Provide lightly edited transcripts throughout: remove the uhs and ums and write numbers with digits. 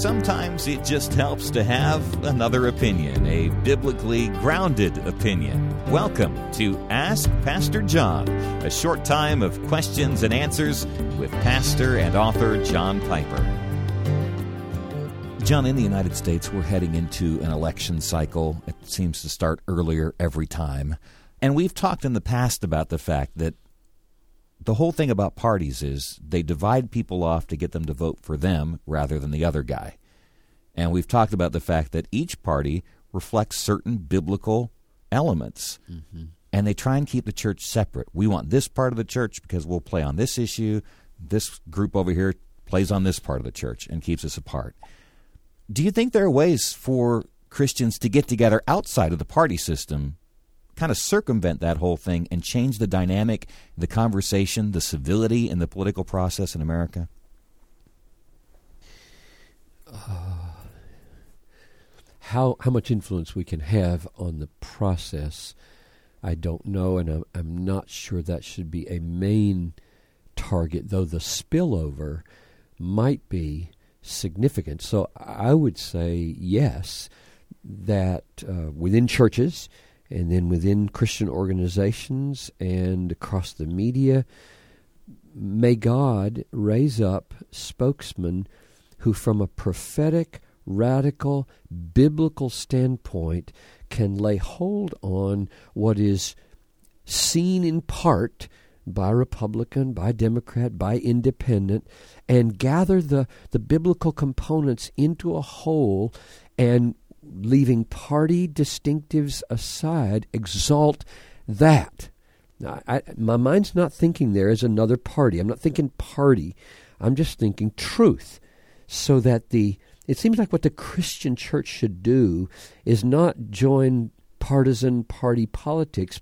sometimes it just helps to have another opinion, a biblically grounded opinion. Welcome to Ask Pastor John, a short time of questions and answers with pastor and author John Piper. John, in the United States, we're heading into an election cycle. It seems to start earlier every time. And we've talked in the past about the fact that the whole thing about parties is they divide people off to get them to vote for them rather than the other guy. And we've talked about the fact that each party reflects certain biblical elements. Mm-hmm. And they try and keep the church separate. We want this part of the church because we'll play on this issue. This group over here plays on this part of the church and keeps us apart. Do you think there are ways for Christians to get together outside of the party system, kind of circumvent that whole thing and change the dynamic, the conversation, the civility in the political process in America? How much influence we can have on the process, I don't know, and I'm not sure that should be a main target, though the spillover might be significant. So I would say yes, that within churches and then within Christian organizations and across the media, may God raise up spokesmen who from a prophetic, radical, biblical standpoint can lay hold on what is seen in part by Republican, by Democrat, by Independent, and gather the biblical components into a whole and, leaving party distinctives aside, exalt that. Now, my mind's not thinking there as another party. I'm not thinking party. I'm just thinking truth. So that it seems like what the Christian church should do is not join partisan party politics.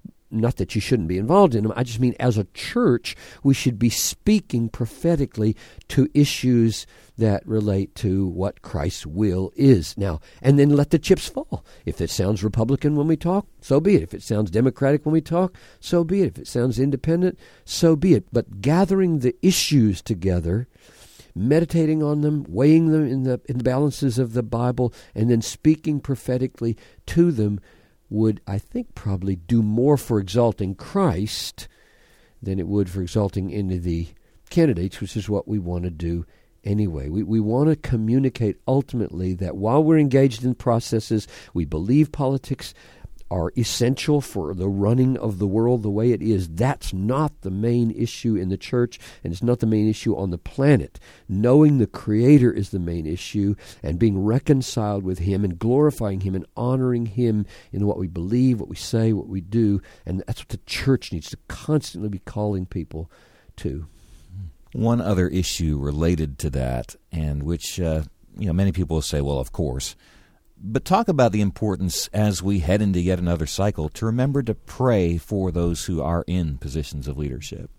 Not that you shouldn't be involved in them. I just mean as a church, we should be speaking prophetically to issues that relate to what Christ's will is. Now, and then let the chips fall. If it sounds Republican when we talk, so be it. If it sounds Democratic when we talk, so be it. If it sounds independent, so be it. But gathering the issues together, meditating on them, weighing them in the balances of the Bible, and then speaking prophetically to them would, I think, probably do more for exalting Christ than it would for exalting any of the candidates, which is what we want to do anyway. We want to communicate ultimately that while we're engaged in processes, we believe politics are essential for the running of the world the way it is. That's not the main issue in the church, and it's not the main issue on the planet. Knowing the Creator is the main issue, and being reconciled with Him and glorifying Him and honoring Him in what we believe, what we say, what we do, and that's what the church needs to constantly be calling people to. One other issue related to that, and which many people will say, well, of course. But talk about the importance as we head into yet another cycle to remember to pray for those who are in positions of leadership.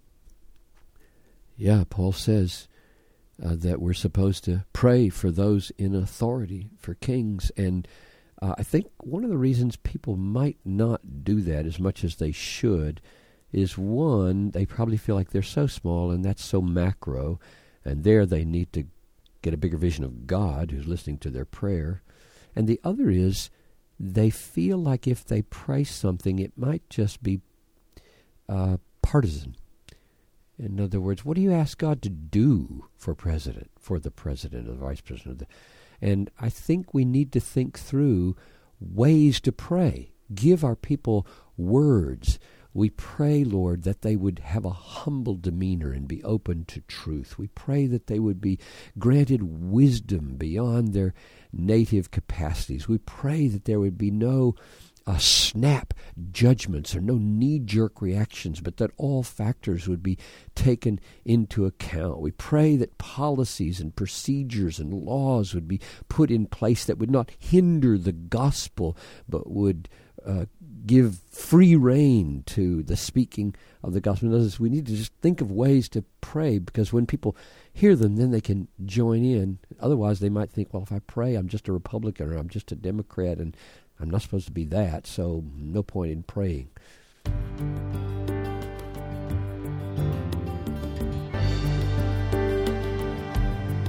Yeah, Paul says that we're supposed to pray for those in authority, for kings. And I think one of the reasons people might not do that as much as they should is, one, they probably feel like they're so small and that's so macro, and there they need to get a bigger vision of God who's listening to their prayer. And the other is they feel like if they pray something, it might just be partisan. In other words, what do you ask God to do for the president or the vice president? And I think we need to think through ways to pray. Give our people words. We pray, Lord, that they would have a humble demeanor and be open to truth. We pray that they would be granted wisdom beyond their native capacities. We pray that there would be no snap judgments or no knee-jerk reactions, but that all factors would be taken into account. We pray that policies and procedures and laws would be put in place that would not hinder the gospel, but would give free rein to the speaking of the gospel. We need to just think of ways to pray, because when people hear them, then they can join in. Otherwise, they might think, well, if I pray, I'm just a Republican or I'm just a Democrat, and I'm not supposed to be that, so no point in praying.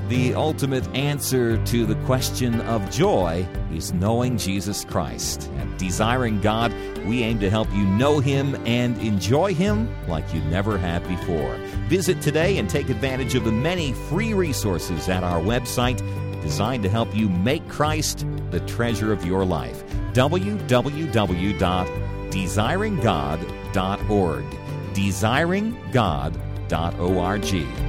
The ultimate answer to the question of joy is knowing Jesus Christ. At Desiring God, we aim to help you know Him and enjoy Him like you never have before. Visit today and take advantage of the many free resources at our website designed to help you make Christ the treasure of your life. www.desiringgod.org. desiringgod.org.